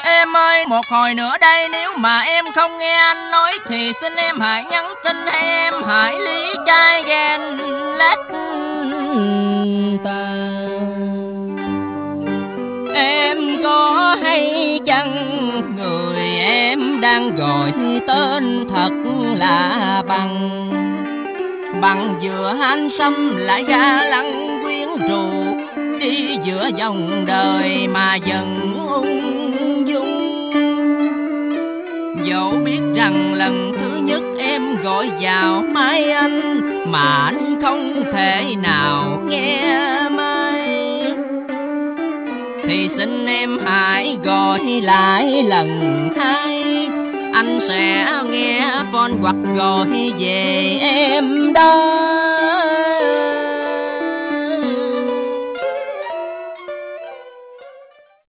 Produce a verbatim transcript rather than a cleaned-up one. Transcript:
Em ơi, một hồi nữa đây, nếu mà em không nghe anh nói thì xin em hãy nhắn tin hay em hãy lý chai ghen lết ta. Em có hay chăng người em đang gọi tên thật là Bằng. Bằng giữa anh xăm lại ga lăng quyến rũ, đi giữa dòng đời mà dần ung dung. Dẫu biết rằng lần thứ nhất em gọi vào mai anh mà anh không thể nào nghe mai, thì xin em hãy gọi lại lần hai, anh sẽ nghe phone hoặc gọi về em đó.